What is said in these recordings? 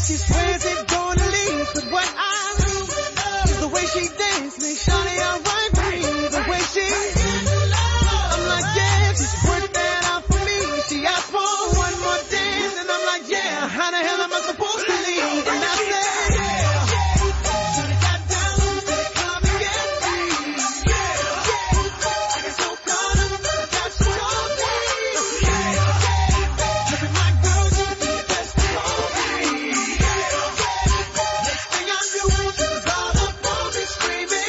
She swears it's going to leave, but what I do is the way she dance makes Shawty alright with me. The way she, I'm like, yeah, just work that out for me. She asked for one more dance, and I'm like, yeah, how the hell am I supposed to leave? And I said, yeah, should've got down to the club and get free. I get so caught up, I got you all day. Look at my girl, she be the best of all me. Next thing I knew, she was all up on me screaming.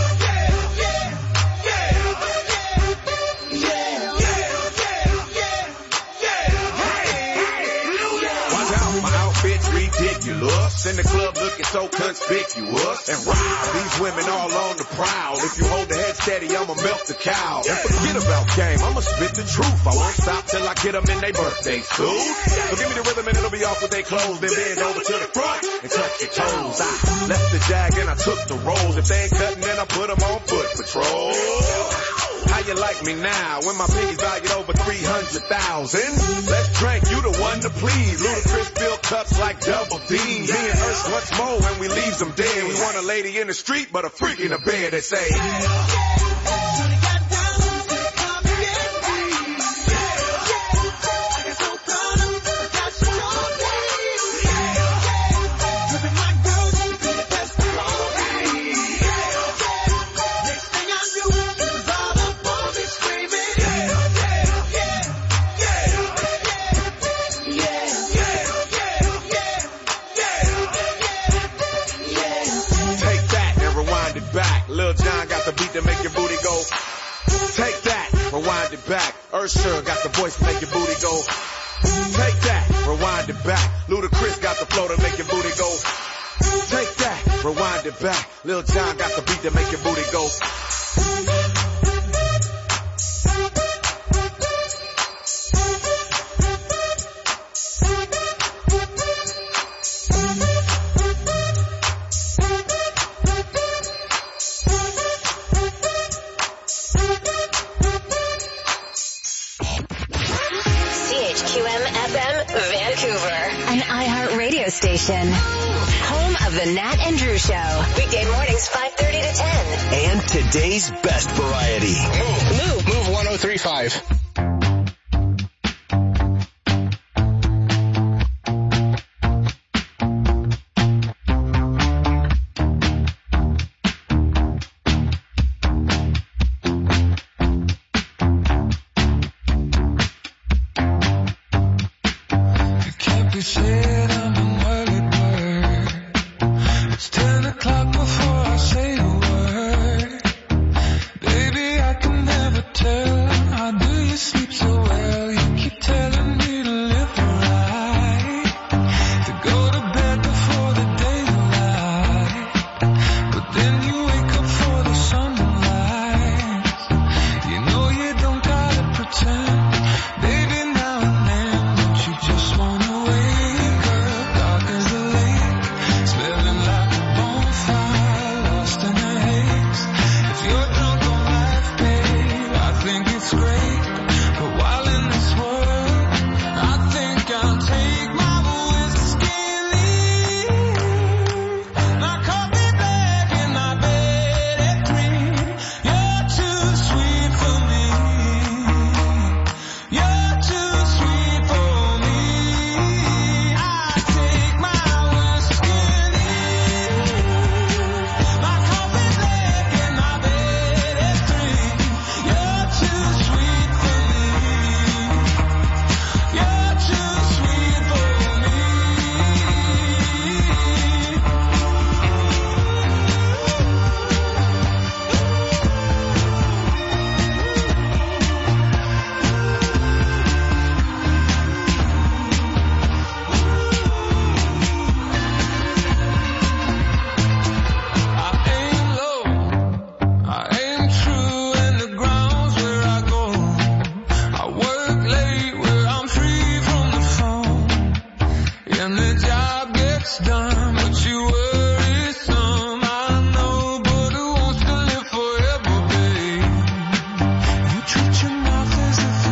Watch out, my outfit's ridiculous. In the club looking so conspicuous. And wow, these women all on the prowl. If you hold the head steady, I'ma melt the cow. And forget about game, I'ma spit the truth. I won't stop till I get them in their birthday suit. So give me the rhythm and it'll be off with their clothes. Then bend over to the front and touch your toes. I left the jag and I took the rolls. If they ain't cutting, then I put them on foot patrol. How you like me now when my piggy's valued over 300,000? Let's drink, you the one to please. Ludacris fill cups like Double D. Me and Ursh once more when we leaves them dead. We want a lady in the street, but a freak in the bed that say, Lil Jon got the beat to make your booty go. Take that, rewind it back. Usher got the voice to make your booty go. Take that, rewind it back. Ludacris got the flow to make your booty go. Take that, rewind it back. Lil Jon got the beat to make your booty go. Station. Home of the Nat and Drew Show. Weekday mornings 5:30 to 10. And today's best variety. Move 103.5.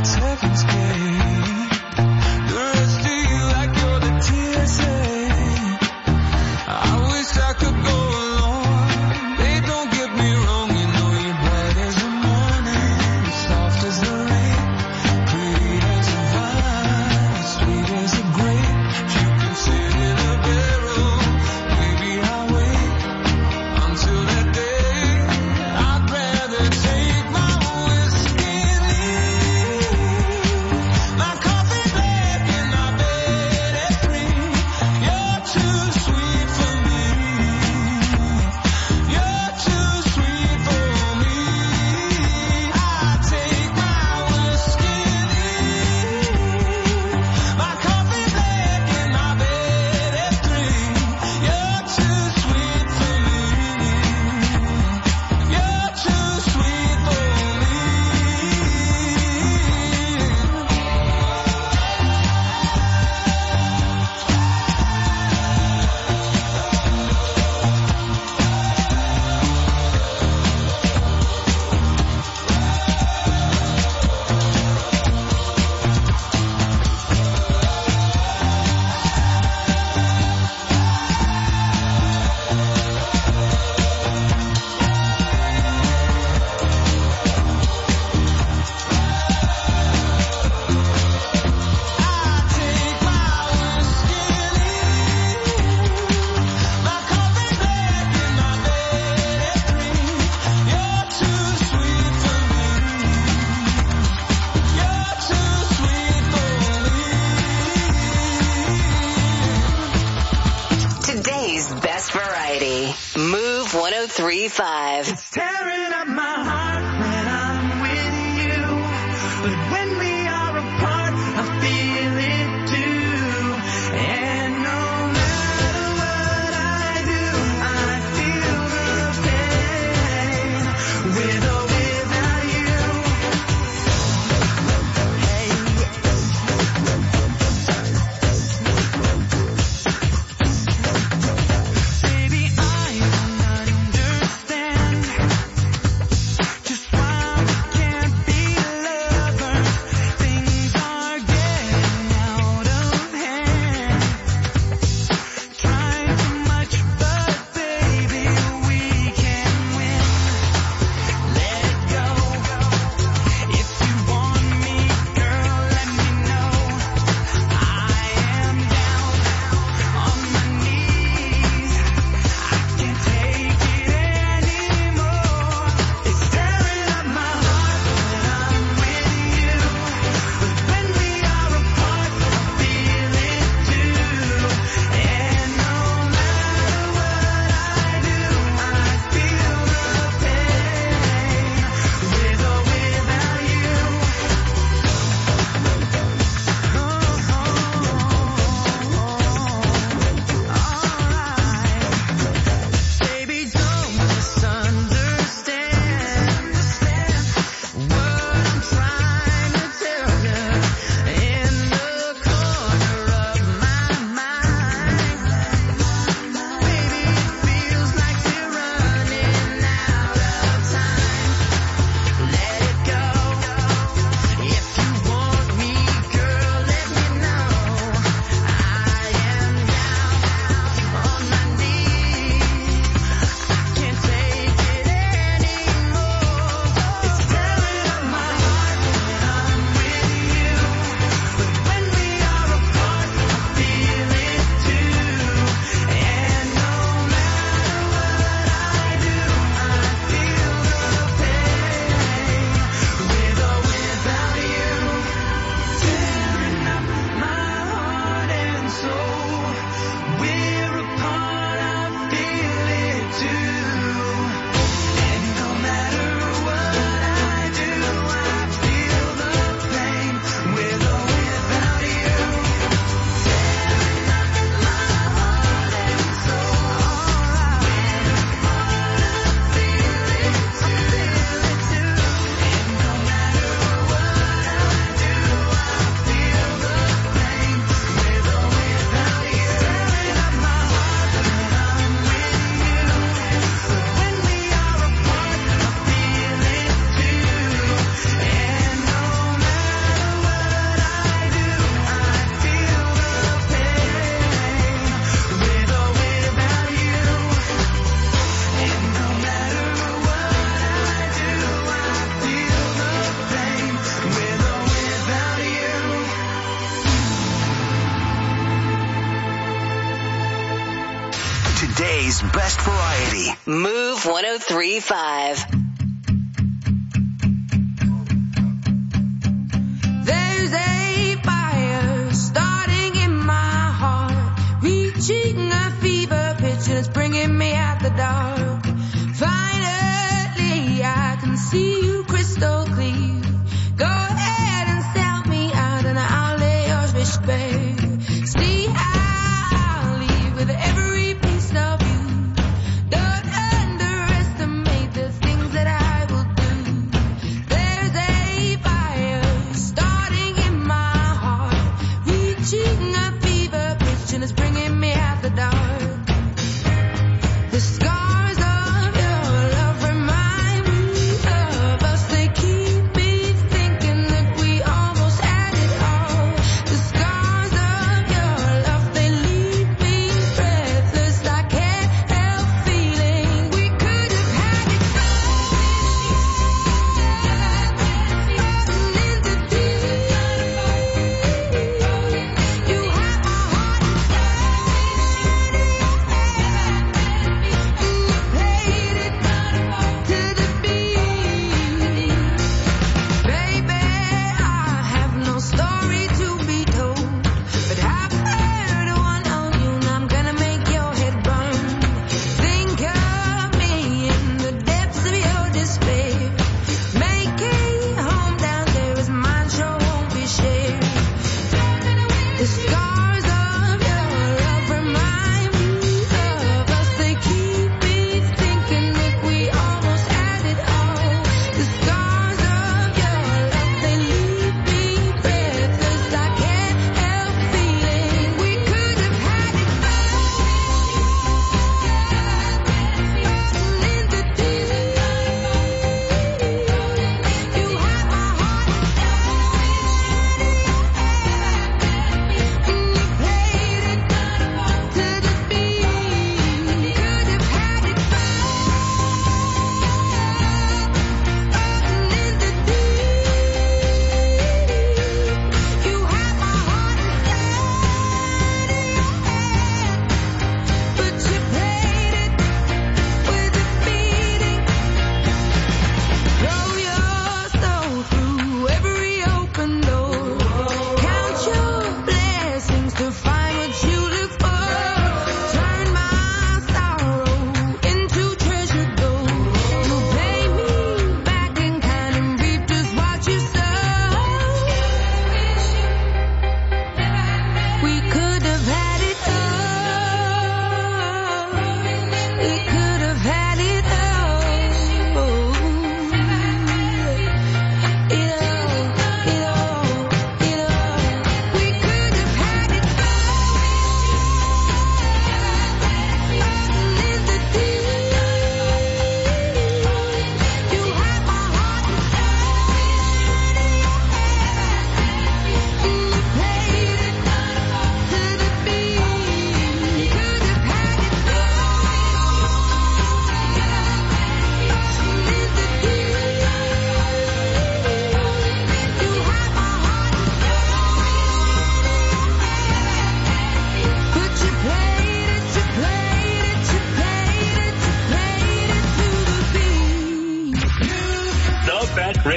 heaven's gate. The rest of you like you're the TSA. variety. Move 103.5. It's tearing up my heart when I'm with you, but when we are apart, I feel it too. And no matter what I do, I feel the pain with or without you. Hey. Baby, I don't understand just why we can't be lovers. Things are getting out of hand. Trying too much, but baby, we can win. Let it go. If you want me, girl, let me know. I am down on my knees. I can't take it anymore. It's tearing up my heart when I'm with you, but when we are apart, I feel it too. And no matter what I do, I feel the pain with or without you. Baby, don't misunderstand what I'm trying to tell you. In the corner of my mind, baby, it feels like we're running out of time. Let it go. If you want me, girl, let me know. I am down on my knees. I can't take it anymore. It's tearing up my heart when I'm with you, but when we are apart, I feel it too. And no matter what I do, I feel the pain with or without you. Tearing up my heart and soul. We're apart, I feel it too. And no matter what I do, I feel the pain with or without you. Tearing up my heart and soul. We're apart, I feel it too. And no matter what I do, I feel the pain with or without you. Tearing up my heart when I'm with you, but when we are apart, I feel it too. And no matter what I do, I feel the pain with or without you. And no matter what I do, I feel the pain with or without you. Today's best variety. Move 103.5. There's a fire starting in my heart, reaching a fever pitch and it's bringing me out the dark. Finally, I can see you crystal clear. Go ahead and sell me out and I'll lay your fish bare. See, I'll leave with every piece of you. Don't underestimate the things that I will do. There's a fire starting in my heart, reaching a fever pitch and it's bringing me out the dark.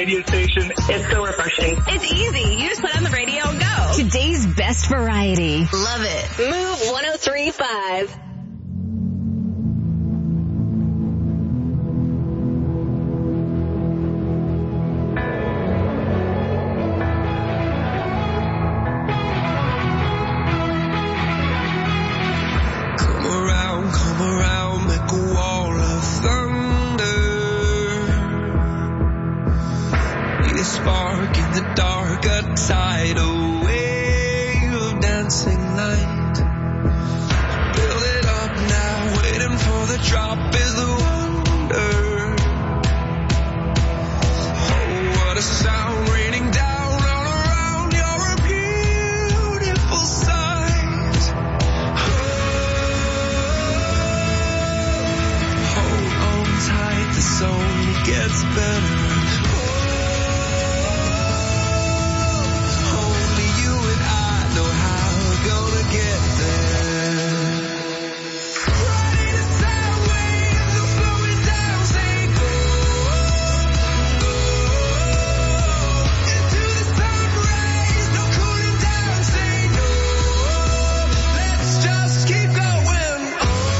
radio station. It's so refreshing. It's easy. You just put on the radio and go. Today's best variety. Love it. Move 103.5. Come around, make a wall of thunder. Need a spark in the dark, a tidal wave of dancing light. Build it up now, waiting for the drop is the wonder. Oh, what a sound raining down all around. You're a beautiful sight. Tight, the song gets better. Only you and I know how we're gonna get there. Riding a sound wave, no slowing down, say go, go. Into the sun rays, no cooling down, say no. Let's just keep going on.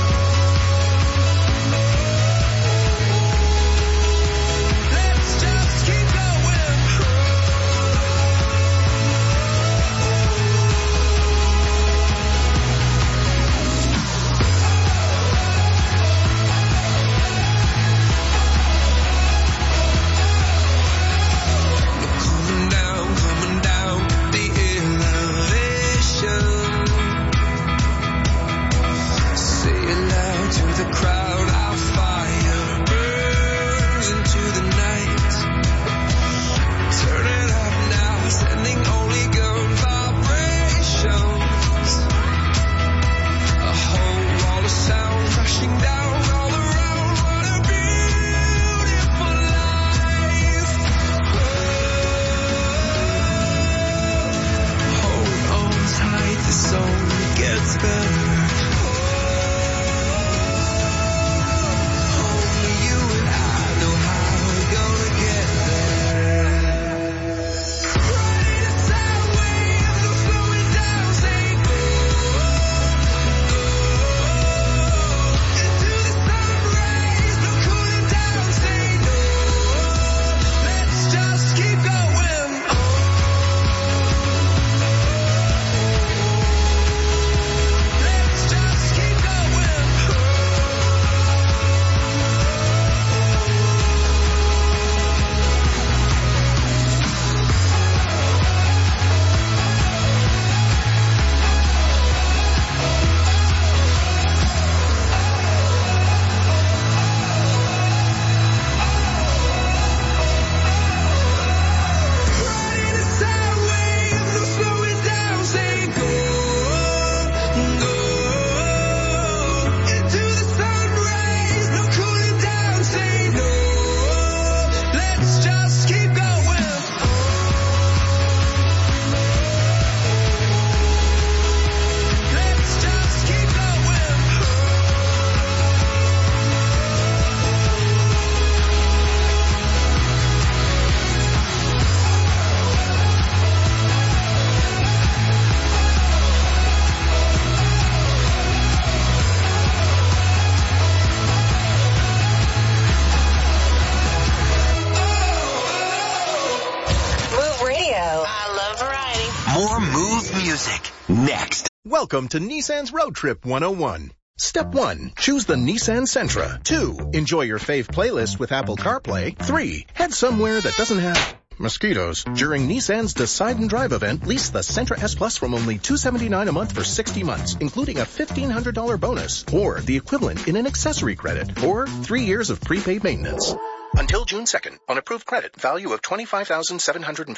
Next. Welcome to Nissan's Road Trip 101. Step 1. Choose the Nissan Sentra. 2. Enjoy your fave playlist with Apple CarPlay. 3. Head somewhere that doesn't have mosquitoes. During Nissan's Decide and Drive event, lease the Sentra S Plus from only $279 a month for 60 months, including a $1,500 bonus, or the equivalent in an accessory credit, or 3 years of prepaid maintenance. Until June 2nd, on approved credit, value of $25,755,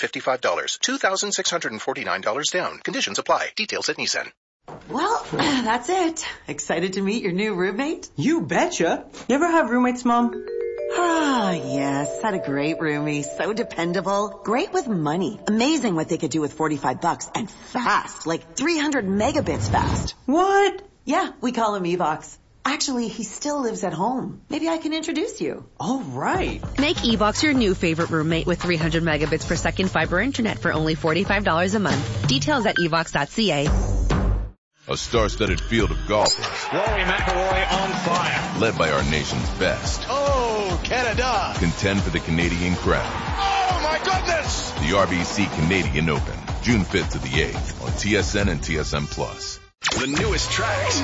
$2,649 down. Conditions apply. Details at Nissan. Well, that's it. Excited to meet your new roommate? You betcha. You ever have roommates, Mom? Ah, yes. Had a great roomie. So dependable. Great with money. Amazing what they could do with $45 and fast. Like 300 megabits fast. What? Yeah, we call him Evox. Actually, he still lives at home. Maybe I can introduce you. All right. Make eBox your new favorite roommate with 300 megabits per second fiber internet for only $45 a month. Details at eBox.ca. A star-studded field of golfers. Rory McIlroy on fire. Led by our nation's best. Oh, Canada. Contend for the Canadian crown. Oh, my goodness. The RBC Canadian Open, June 5th to the 8th on TSN and TSN+. The newest tracks.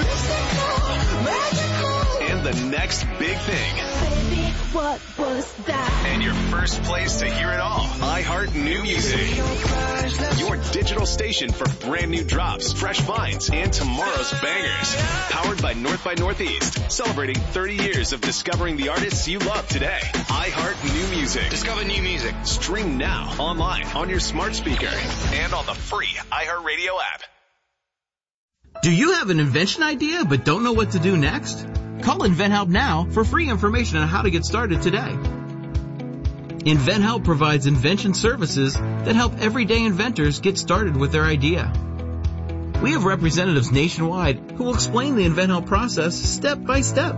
And the next big thing. Baby, what was that? And your first place to hear it all. iHeart New Music. Your digital station for brand new drops, fresh finds, and tomorrow's bangers. Powered by North by Northeast. Celebrating 30 years of discovering the artists you love today. iHeart New Music. Discover new music. Stream now, online, on your smart speaker, and on the free iHeartRadio app. Do you have an invention idea but don't know what to do next? Call InventHelp now for free information on how to get started today. InventHelp provides invention services that help everyday inventors get started with their idea. We have representatives nationwide who will explain the InventHelp process step by step.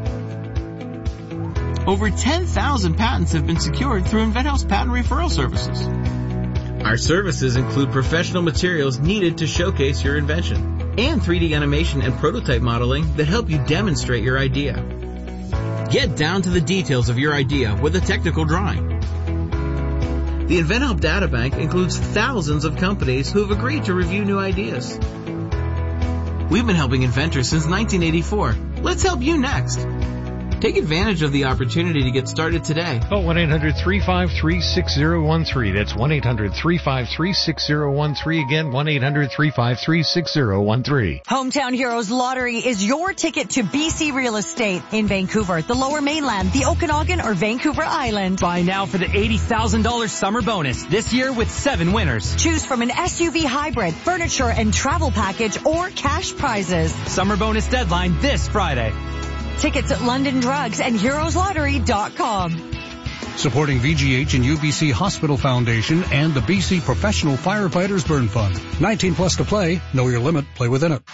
Over 10,000 patents have been secured through InventHelp's patent referral services. Our services include professional materials needed to showcase your invention, and 3D animation and prototype modeling that help you demonstrate your idea. Get down to the details of your idea with a technical drawing. The InventHelp Databank includes thousands of companies who have agreed to review new ideas. We've been helping inventors since 1984. Let's help you next. Take advantage of the opportunity to get started today. Call 1-800-353-6013. That's 1-800-353-6013. Again, 1-800-353-6013. Hometown Heroes Lottery is your ticket to BC real estate in Vancouver, the Lower Mainland, the Okanagan, or Vancouver Island. Buy now for the $80,000 summer bonus this year with 7 winners. Choose from an SUV hybrid, furniture and travel package, or cash prizes. Summer bonus deadline this Friday. Tickets at London Drugs and HeroesLottery.com. Supporting VGH and UBC Hospital Foundation and the BC Professional Firefighters Burn Fund. 19 plus to play. Know your limit. Play within it.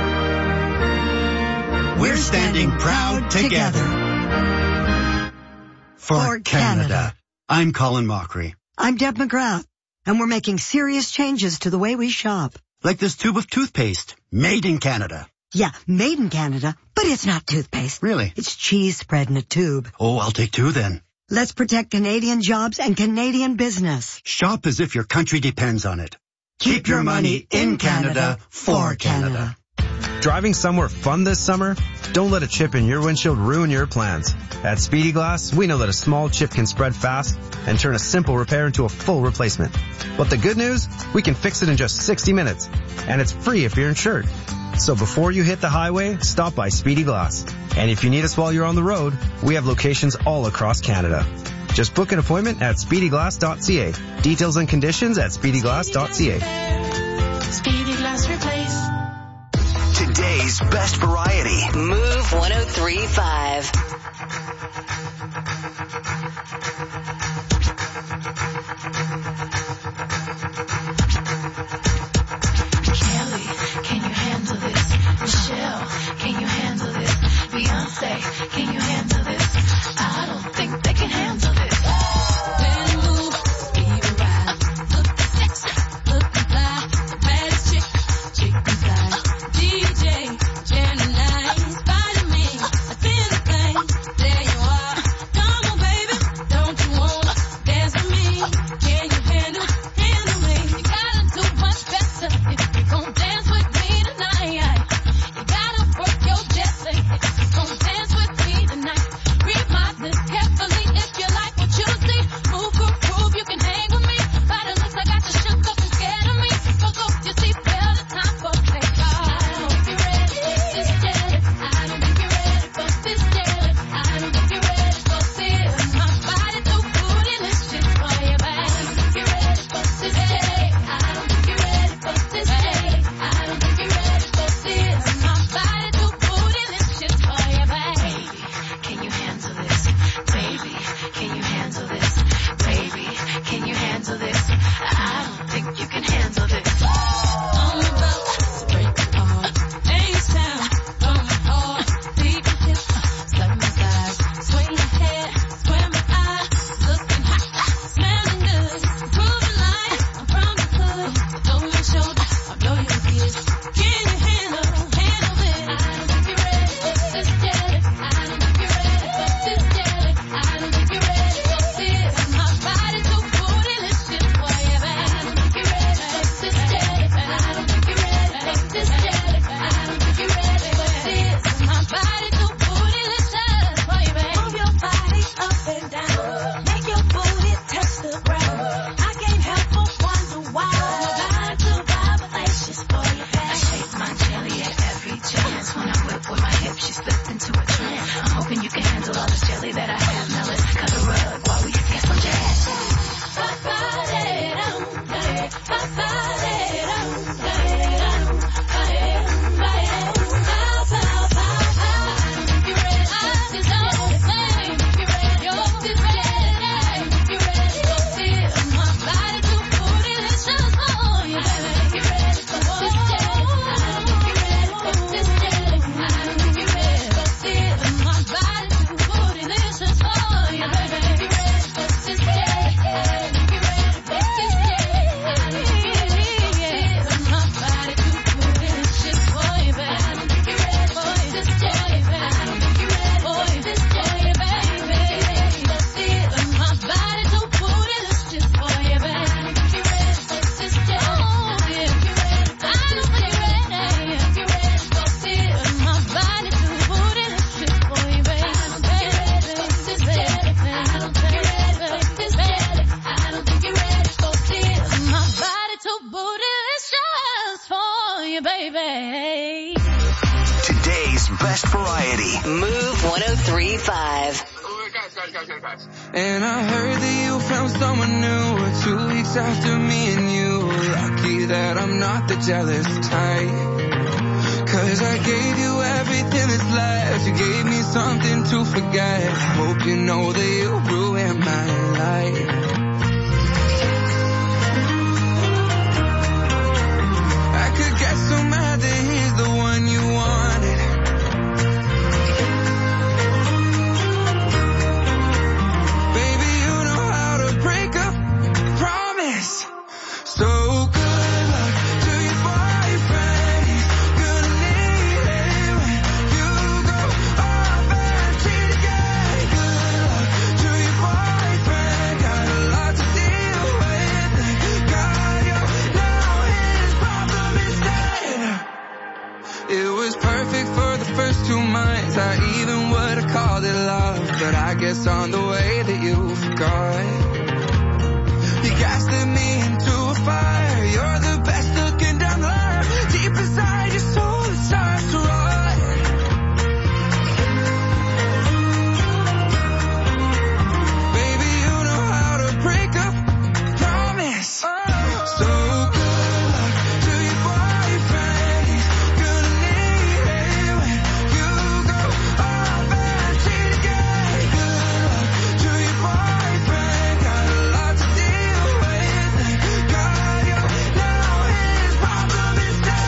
We're standing proud together. For Canada. I'm Colin Mockery. I'm Deb McGrath. And we're making serious changes to the way we shop. Like this tube of toothpaste. Made in Canada. Yeah, made in Canada, but it's not toothpaste. Really? It's cheese spread in a tube. Oh, I'll take 2 then. Let's protect Canadian jobs and Canadian business. Shop as if your country depends on it. Keep your money in Canada for Canada. Driving somewhere fun this summer? Don't let a chip in your windshield ruin your plans. At Speedy Glass, we know that a small chip can spread fast and turn a simple repair into a full replacement. But the good news? We can fix it in just 60 minutes. And it's free if you're insured. So before you hit the highway, stop by Speedy Glass. And if you need us while you're on the road, we have locations all across Canada. Just book an appointment at speedyglass.ca. Details and conditions at speedyglass.ca. Speedy Glass Replace. Today's best variety. Move 103.5. Michelle, can you handle this? Beyonce, can you handle this? I don't think they can handle this. Then move, speed and ride. Look sexy, look fly. The baddest chick and fly. DJ, Gemini, inspire me. I feel the thing. There you are. Come on, baby, don't you wanna dance with me? Can you handle me? You gotta do much better if you gon' dance with me tonight. You gotta work your destiny. Gonna dance with me slipped into a trance. I'm hoping you can handle all this jelly that I have. Now let's cut a rug while we get some jazz. And I heard that you found someone new 2 weeks after me and you. Lucky that I'm not the jealous type, 'cause I gave you everything that's left. You gave me something to forget. Hope you know that you ruined my life. I could get so mad that he's the one you wanted. So good luck to your boyfriend. He's gonna need it when you go off and cheat again. Good luck to your boyfriend. Got a lot to deal with. Thank God you're now his problem instead. It was perfect for the first 2 months. I even would have called it love, but I guess on the way that you forgot. You gaslit me into a fire. You're the best looking down line. Deep inside your soul it starts to rot. Baby, you know how to break up. Promise. So good luck to your boyfriend. He's gonna need it when you go off and cheat again. Good luck to your boyfriend. Got a lot to deal with. Thank God you're now his problem instead.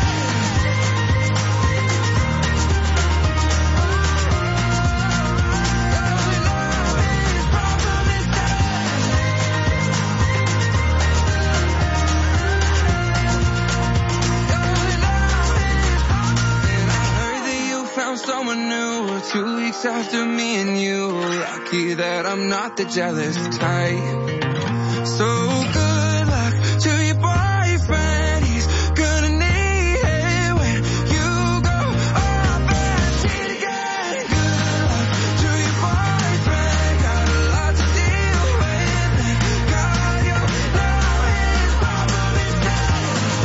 And I heard that you found someone new 2 weeks after me and you. Lucky that I'm not the jealous type. So good luck to your boyfriend. He's gonna need it when you go off and cheat again. Good luck to your boyfriend. Got a lot to deal with. Thank God you're now his problem instead.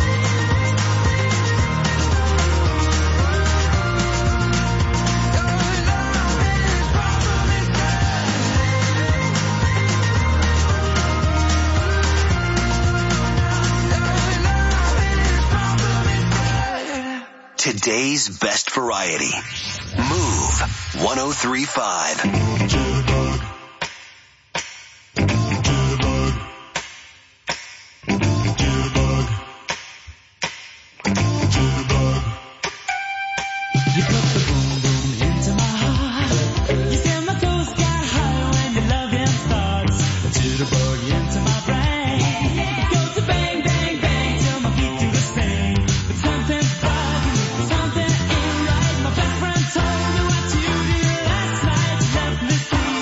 Today's best variety. Move 103.5. You put the boom boom into my heart. You set my toes sky high when your loving starts. To the bug into my brain. It goes to bang bang bang till my feet do the same. But something about you, something ain't right. My best friend told me what you did last night. You left me sleeping.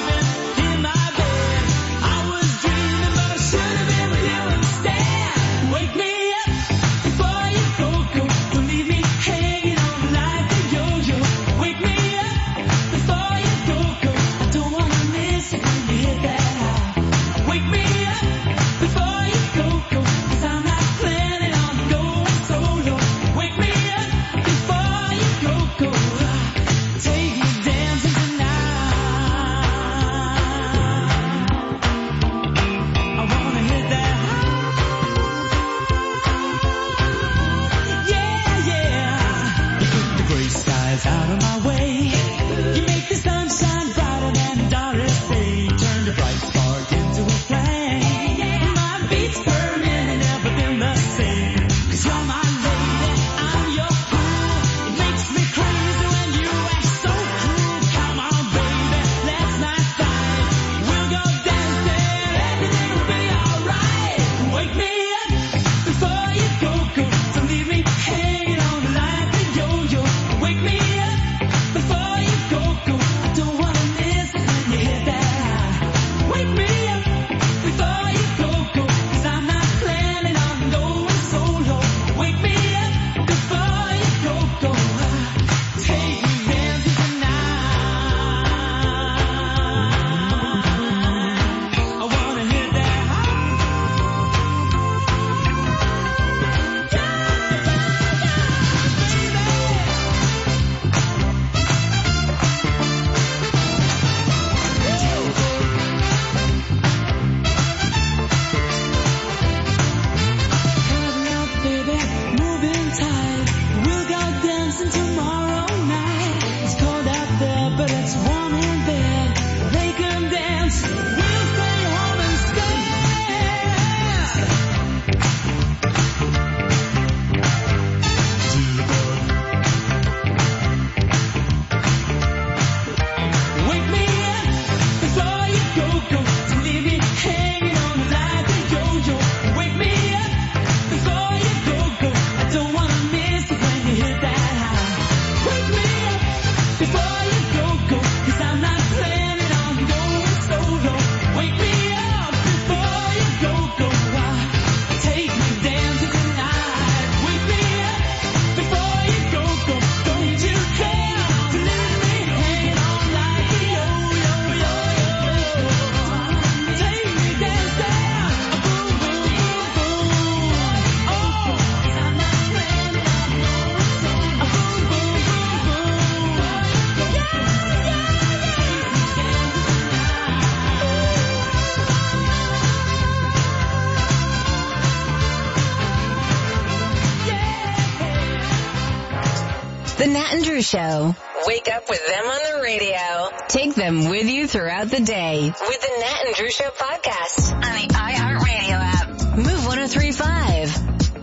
Drew Show. Wake up with them on the radio. Take them with you throughout the day with the Nat and Drew Show podcast on the iHeartRadio app. Move 103.5.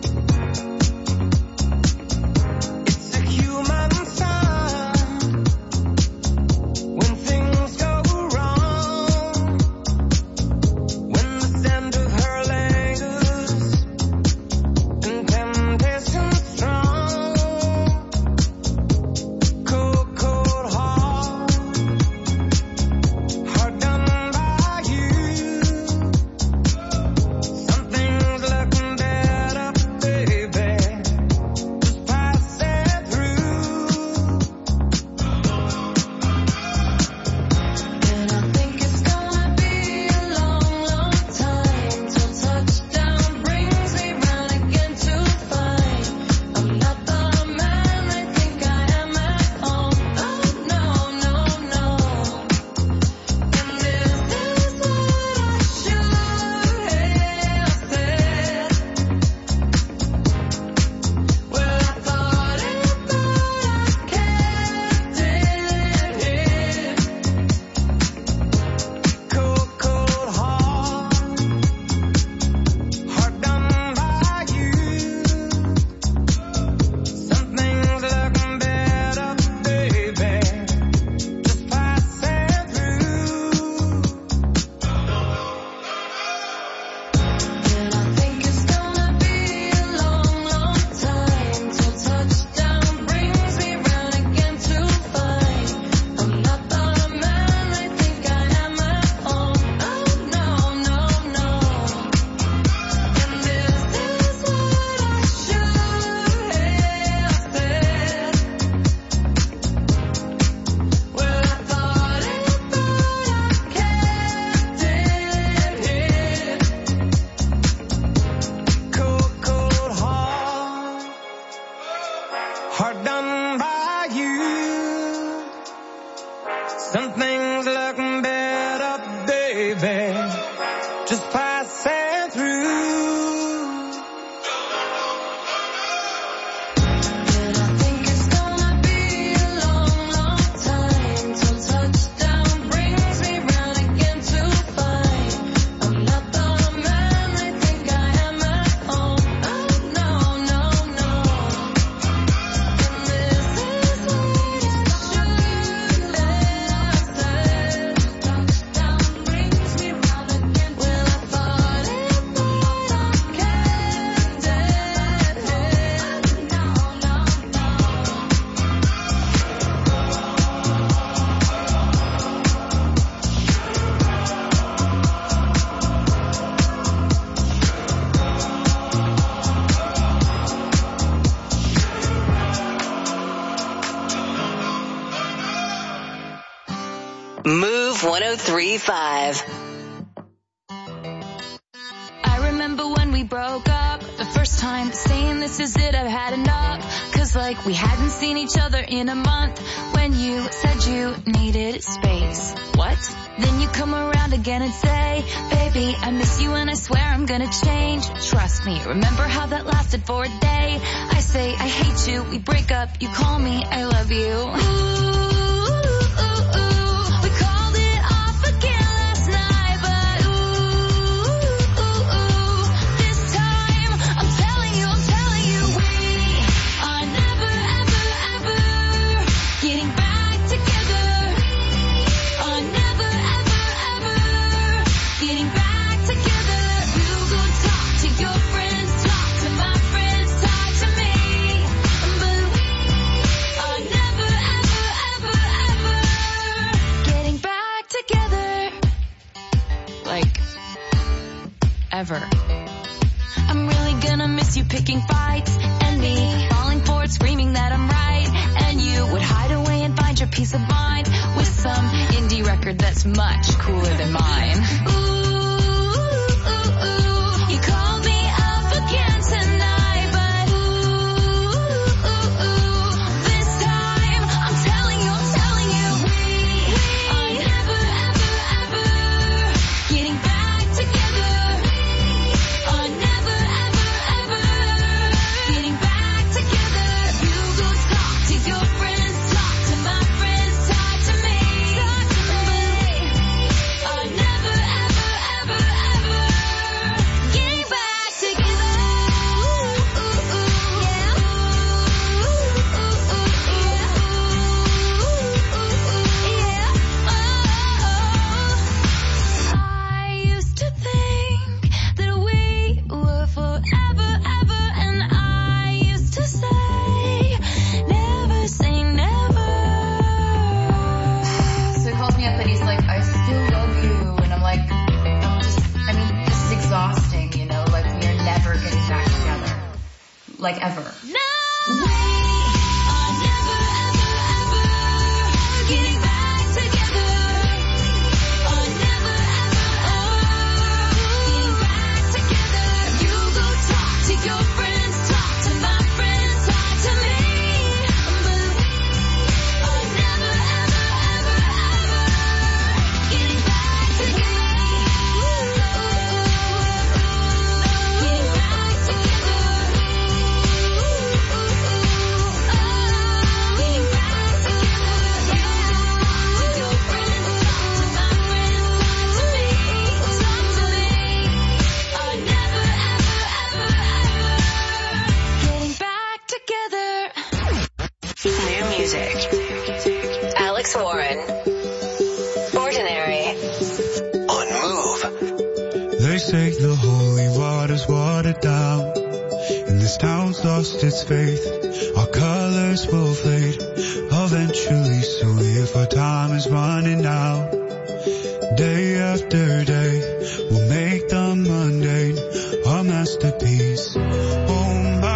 Move 103.5. I remember when we broke up the first time, saying this is it, I've had enough. Cause like we hadn't seen each other in a month. When you said you needed space. What? Then you come around again and say, baby, I miss you and I swear I'm gonna change. Trust me, remember how that lasted for a day? I say I hate you, we break up, you call me, I love you. Ooh. Ever. I'm really gonna miss you picking fights and me falling for it, screaming that I'm right, and you would hide away and find your peace of mind with some indie record that's much cooler than mine. You called me up again tonight, but this time I'm telling you, we are never ever getting back together. Getting back together. You go talk to your friends. like ever. No! We are never, ever, ever getting back together. Are never, ever, ever getting back together. You go talk to your friends, talk to my friends, talk to me. But we are never, ever, ever, ever getting back together. Getting back together. New music. Alex Warren. Ordinary. On Move. They say the holy water's watered down, and this town's lost its faith. Our colors will fade eventually, so if our time is running out, day after day, we'll make the mundane a masterpiece. Oh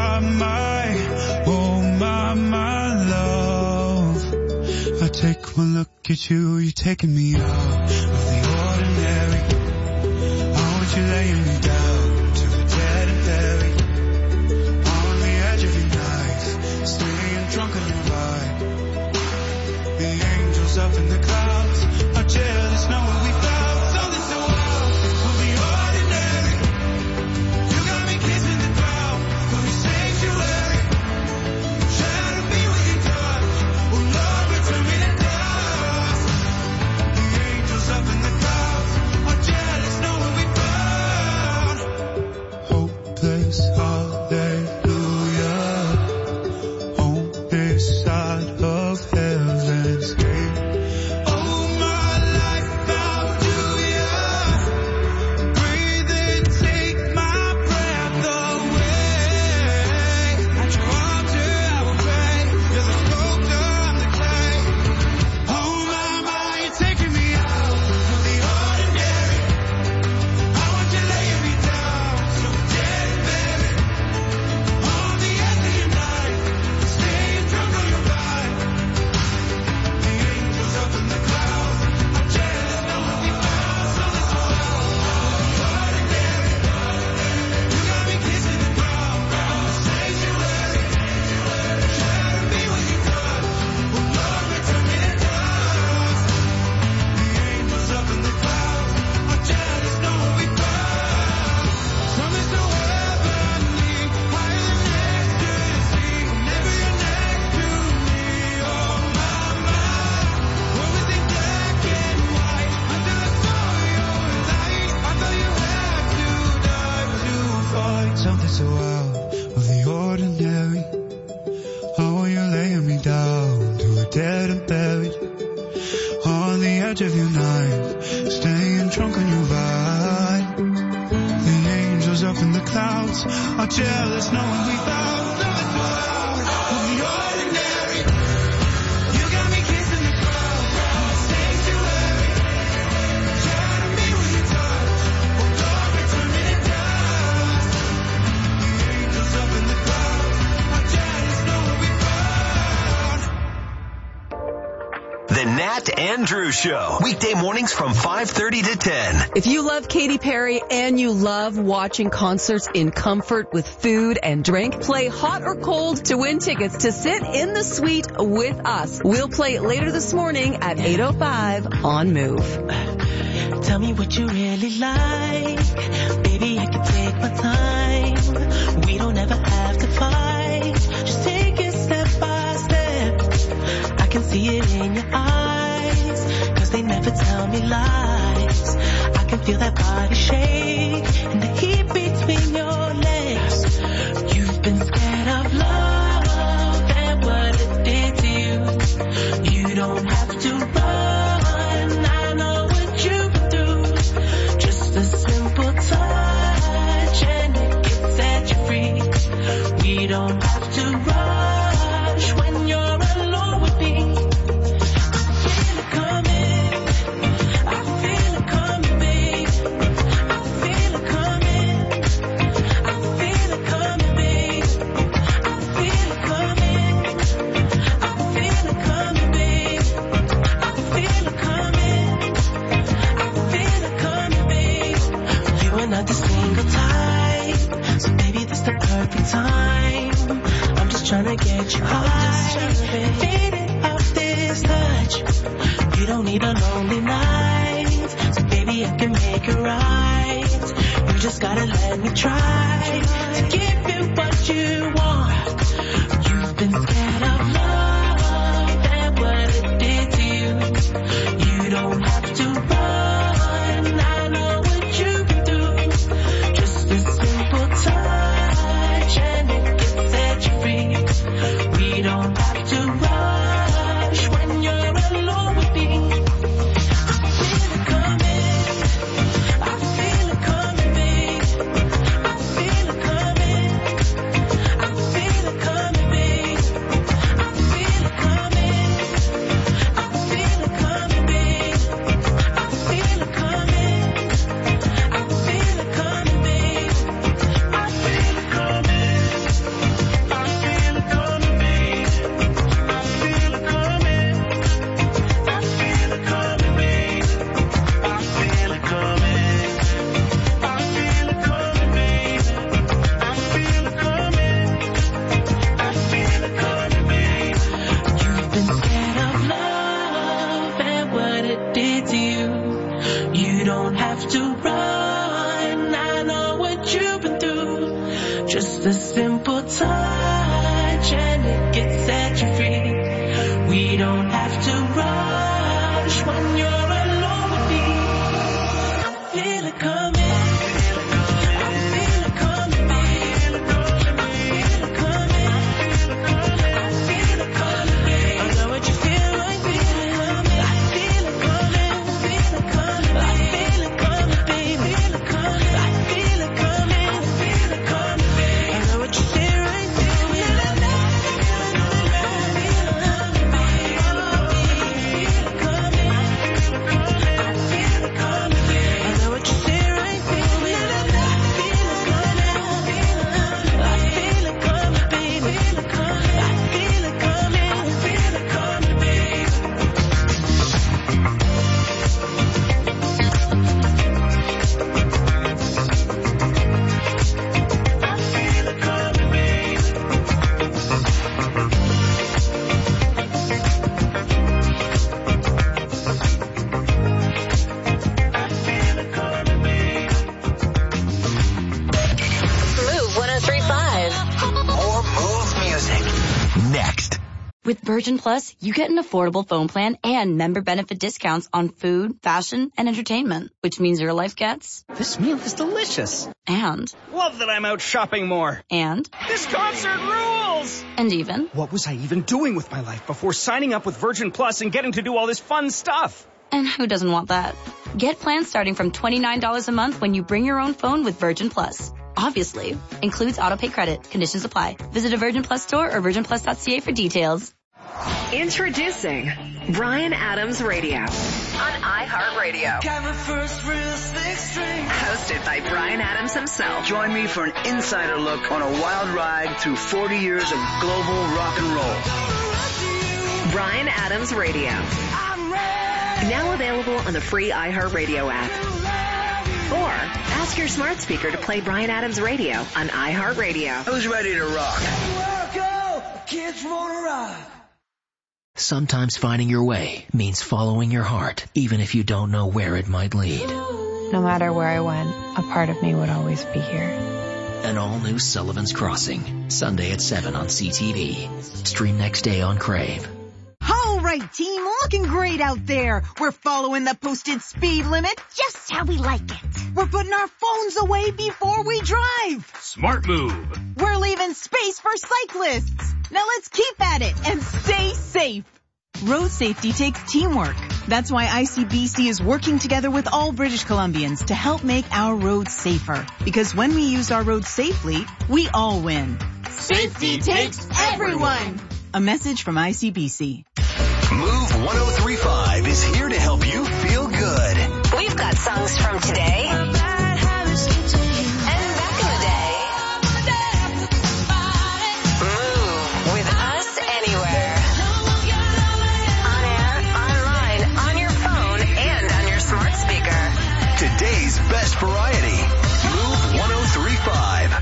my love, I take one look at you, you're taking me out of the ordinary. I want you laying me down to the dead and buried, on the edge of your knife, staying drunk on your ride. The angels up in the clouds are jealous knowing we found something so wild of the ordinary. You got me kissing the ground from your sanctuary. Try to be what you touch, oh Lord, return me to dust. The angels up in the clouds are jealous knowing we found hopeless hallelujah on this side of heaven's gate. Oh, my life found you, yeah. Breathe in, take my breath away. At your altar I will pray. You're the sculptor, I'm the clay. Oh my, you're taking me out of the ordinary. I want you laying me down so dead and buried, on the edge of your night, staying drunk on your ride. The angels up in the clouds are jealous knowing we found something so wild. The ordinary. You got me kissing the ground from the sanctuary. Try to be what you touch, oh Lord, return me to dust. The angels up in the clouds are jealous knowing we found something so heavenly, higher than ecstasy. Whenever you're next to me, oh my, what was it black and white until I saw your light? I thought you had to die to find something so out of the ordinary. Oh, you're laying me down to a dead and buried, on the edge of your knife, staying drunk on your ride. The angels up in the clouds are jealous knowing we found something so out of the ordinary. You got me kissing the ground from the sanctuary. Try to be what you touch, oh Lord, return me to dust. The angels up in the clouds are jealous knowing we found. The Nat and Drew Show. Weekday mornings from 5:30 to 10. If you love Katy Perry and you love watching concerts in comfort with food and drink, play Hot or Cold to win tickets to sit in the suite with us. We'll play it later this morning at 8:05 on Move. Tell me what you really like. Baby, I can take my time. We don't ever have to fight. Just take it step by step. I can see it in your eyes, 'cause they never tell me lies. I can feel that body shake and the heat between your legs. You've been scared of love and what it did to you. You don't have to run, I know what you've been through. Just a simple touch and it can set you free. We don't have to rush when you're alone with me. I feel it coming, babe. I feel don't need a lonely night. So baby, I can make it right. You just gotta let me try to give you what you want. You've been scared of love and what it did to you. You don't have to run. I know what you can do. Just a simple touch and it can set you free. We don't have to rush when you're alone with me. I feel it coming. I feel it coming, babe. I feel it coming. I feel it coming, babe. I feel it coming. I feel it coming, babe. I feel it coming. I feel it coming, babe. I feel it coming. I feel it coming, babe. I feel it coming. I feel it coming, babe. I feel it coming. I feel it coming, babe. I feel it coming. I feel it coming, babe. You've been scared of love and what it did to you. You don't have to run. I know what you've been through. Just a simple touch and it can set you free. We don't have to rush when you're alone with me. I feel it coming. I feel it coming, babe. I feel it coming. I feel it coming, babe. I know what you feel like, baby. I feel it coming. I feel it coming, babe. I feel it coming, babe. I feel it coming. I feel it coming. I feel it coming, babe. I know what you feel right, baby. I feel it coming, With Virgin Plus, you get an affordable phone plan and member benefit discounts on food, fashion, and entertainment, which means your life gets... This meal is delicious. And... Love that I'm out shopping more. And... This concert rules! And even... What was I even doing with my life before signing up with Virgin Plus and getting to do all this fun stuff? And who doesn't want that? Get plans starting from $29 a month when you bring your own phone with Virgin Plus. Obviously. Includes autopay credit. Conditions apply. Visit a Virgin Plus store or virginplus.ca for details. Introducing Bryan Adams Radio on iHeartRadio. Hosted by Bryan Adams himself. Join me for an insider look on a wild ride through 40 years of global rock and roll. Bryan Adams Radio. Now available on the free iHeartRadio app. Or ask your smart speaker to play Bryan Adams Radio on iHeartRadio. Who's ready to rock? Kids wanna rock. Sometimes finding your way means following your heart, even if you don't know where it might lead. No matter where I went, a part of me would always be here. An all-new Sullivan's Crossing, Sunday at 7 on CTV. Stream next day on Crave. All right, team, looking great out there. We're following the posted speed limit just how we like it. We're putting our phones away before we drive. Smart move. We're leaving space for cyclists. Now let's keep at it and stay safe. Road safety takes teamwork. That's why ICBC is working together with all British Columbians to help make our roads safer. Because when we use our roads safely, we all win. Safety takes everyone. A message from ICBC. Move 1035 is here to help you feel good. We've got songs from today and back in the day. Move with us anywhere. On air, online, on your phone, and on your smart speaker. Today's best variety. Move 1035.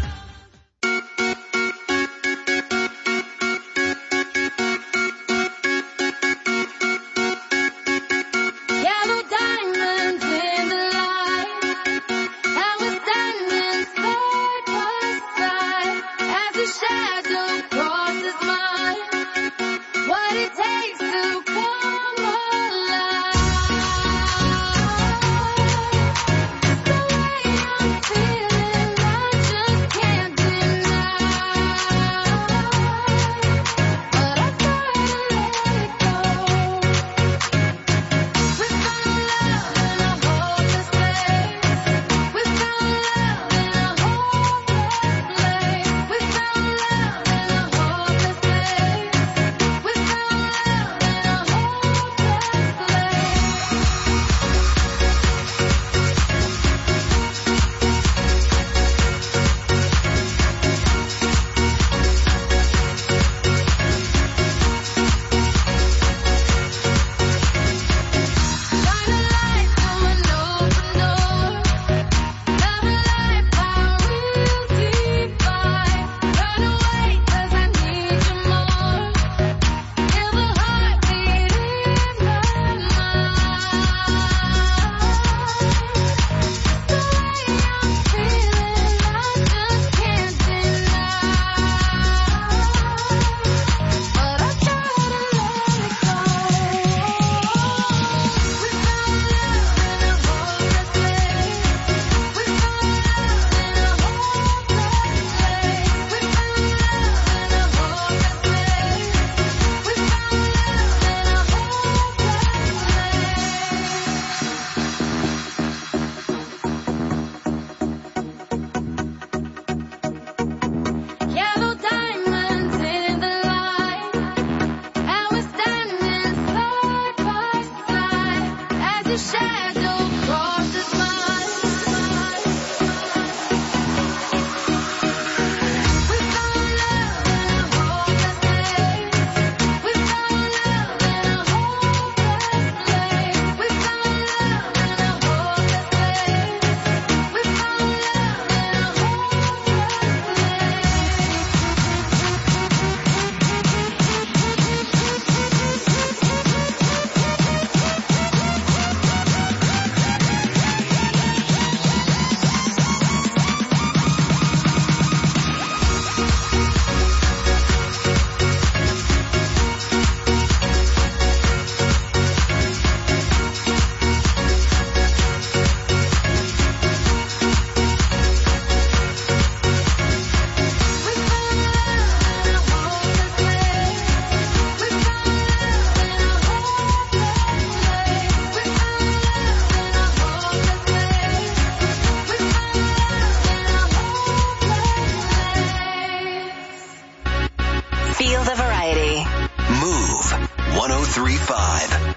Feel the variety. Move 103.5.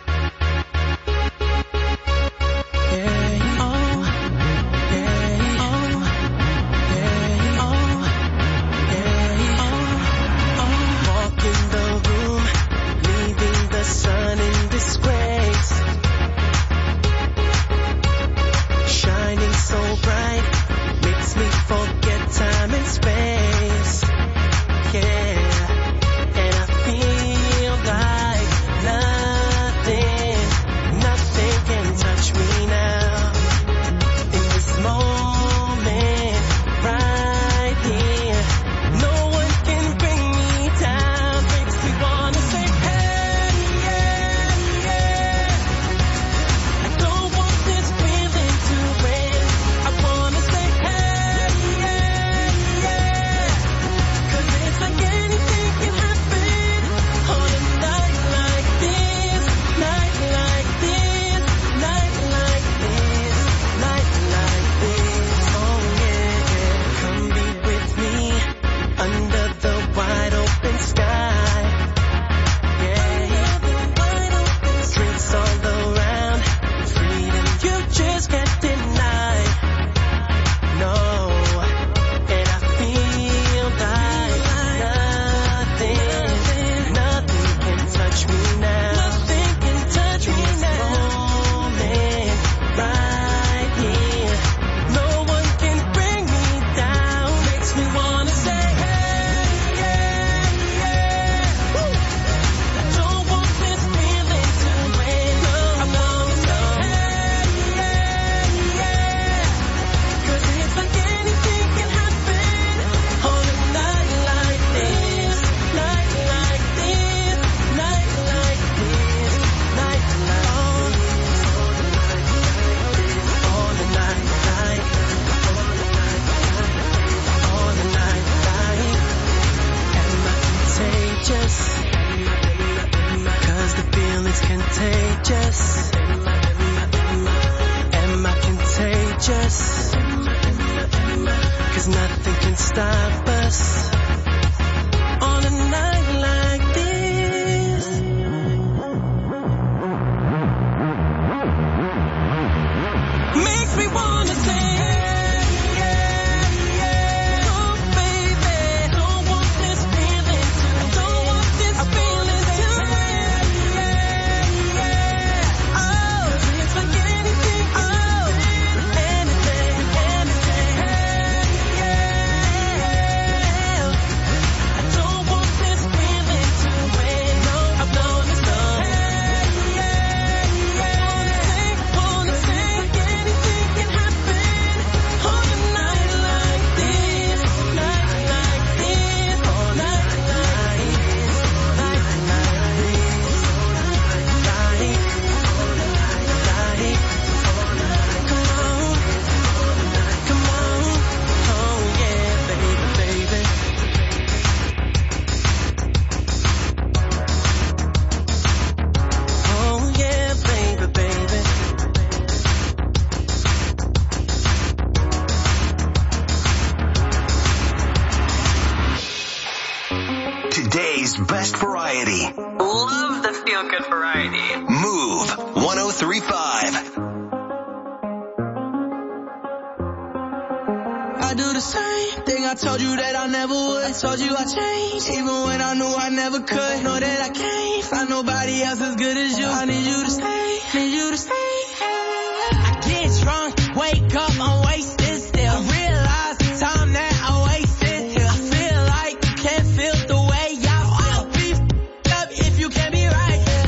Today's best variety. Love the feel-good variety. Move 103.5. 103.5. I do the same thing I told you that I never would. I told you I changed, even when I knew I never could. Know that I can't find nobody else as good as you. I need you to stay, need you to stay. I get drunk, wake up, I'm wasted still. I realize the time that I wasted here. I feel like you can't feel the way I feel. I'll be f***ed up if you can't be right here.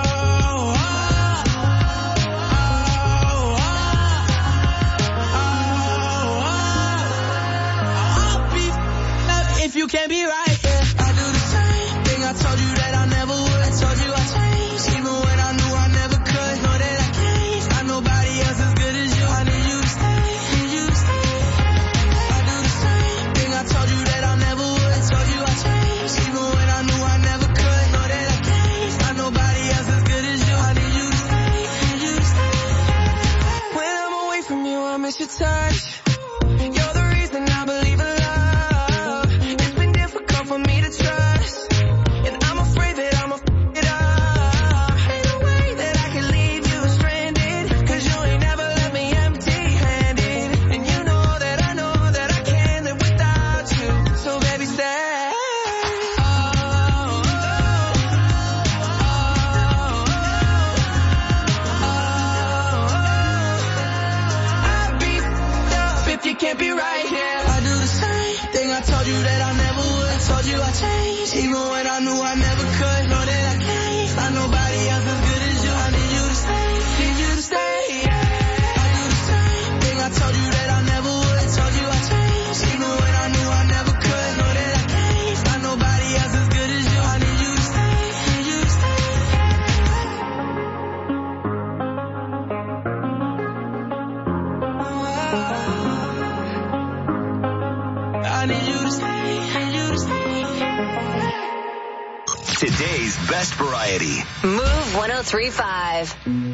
If you can't be right, yeah. I do the same thing I told you that I never would. I told you I changed, even when I knew I never could. Know that I can't find nobody else as good as you. I need you to stay, need you to stay. I do the same thing I told you that I never would. I told you I changed, even when I knew I never could. Know that I can't find nobody else as good as you. I need you to stay, need you to stay. When I'm away from you, I miss your touch. You're the reason I believe in love. It's been difficult for me to trust, and I'm afraid that I'ma f*** it up. Ain't no way that I can leave you stranded, 'cause you ain't never left me empty-handed. And you know that I can't live without you. So baby, stay. I'd be f***ed up if you can't be right here. I do the same thing I told you that I never would. I told you I changed, even when I knew I never could. Know that I can't find nobody else as good as you. I need you to stay, need you to stay, yeah. I do the same thing I told you that I never would. I told you I changed, even when I knew I never could. Know that I can't find nobody else as good as you. I need you to stay, need you to stay. I need you to stay, need you to stay. Today's best variety. Move 103.5.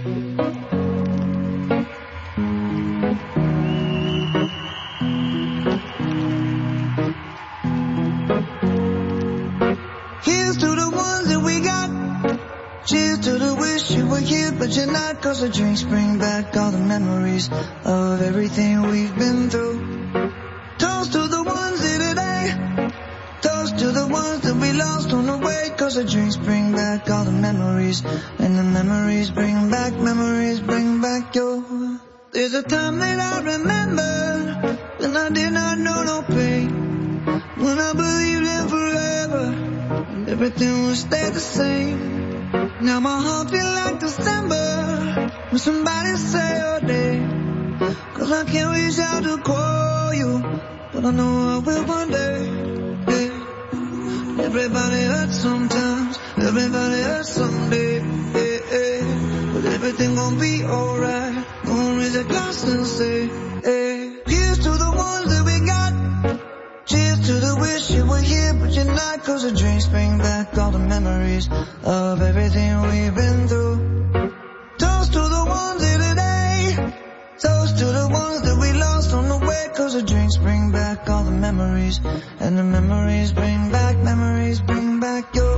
Here's to the ones that we got. Cheers to the wish you were here, but you're not. 'Cause the drinks bring back all the memories of everything we've been through. Toast to the ones here today. Toast to the ones that we lost on the way. 'Cause the drinks bring back all the memories, and the memories bring back your. There's a time that I remember when I did not know no pain, when I believed in forever and everything would stay the same. Now my heart feel like December when somebody say your name. 'Cause I can't reach out to call you, but I know I will one day. Yeah. Everybody hurts sometimes, everybody hurts someday. Yeah, yeah. But everything gon' be alright. Gonna raise a glass and say, hey. Here's to the ones that we got. Cheers to the wish you were here, but you're not. 'Cause the drinks bring back all the memories of everything we've been through. Toast to the ones here today. Toast to the ones that we lost on the way. 'Cause the drinks bring back all the memories, and the memories bring back your.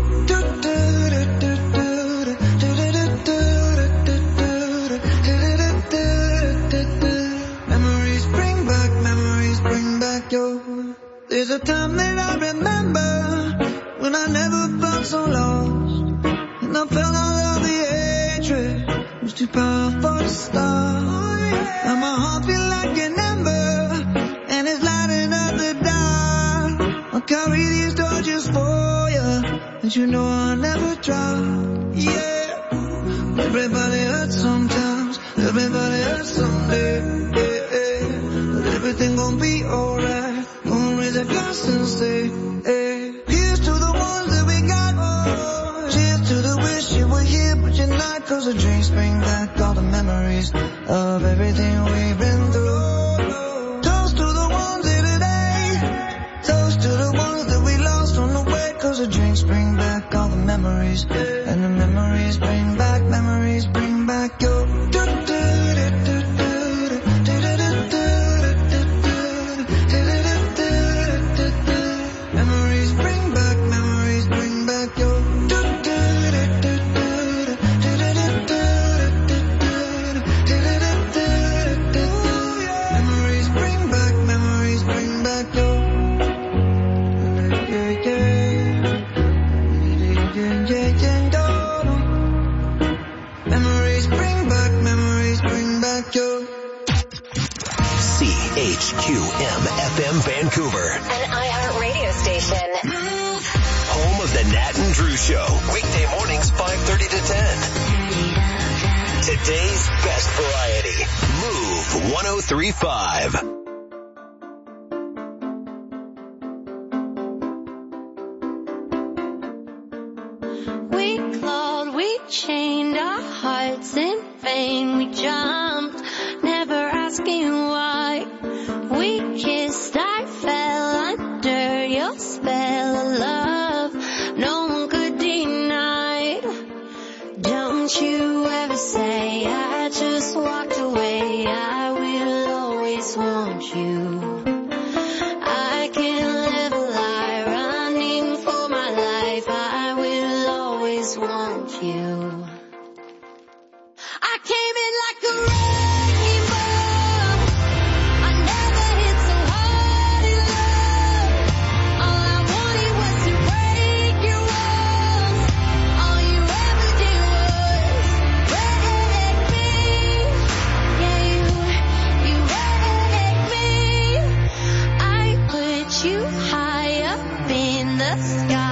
Memories bring back your. There's a time that I remember when I never felt so lost, and I felt all of the hatred was too powerful to stop. Now my heart feel like an ember, and it's lighting up the dark. I'll carry these torches for you, and you know I'll never drop. Yeah. Everybody hurts sometimes, everybody hurts someday. Yeah, yeah. But everything gon' be alright. Gonna raise a glass and say, hey. Here's to the ones that we got. Cheers to the wish you were here, but you're not. 'Cause the drinks bring back all the memories of everything we've been through. Toast to the ones here today. Toast to the ones that we lost on the way. 'Cause the drinks bring back all the memories, and the memories bring back your. Memories bring back your. WHQM-FM Vancouver. An iHeart radio station. Home of the Nat and Drew Show. Weekday mornings 5:30 to 10. Today's best variety. Move 103.5. We clawed, we chained our hearts in vain. We jumped, never asking why. We kissed, I fell under your spell of love. No one could deny. Don't you ever say I just walked away. I will always want you. I can't live a lie, running for my life. I will always want you. I came in like a wrecking ball. I never hit so hard in love. All I wanted was to break your walls. All you ever did was wreck me. Yeah, you wrecked me. I put you high up in the sky.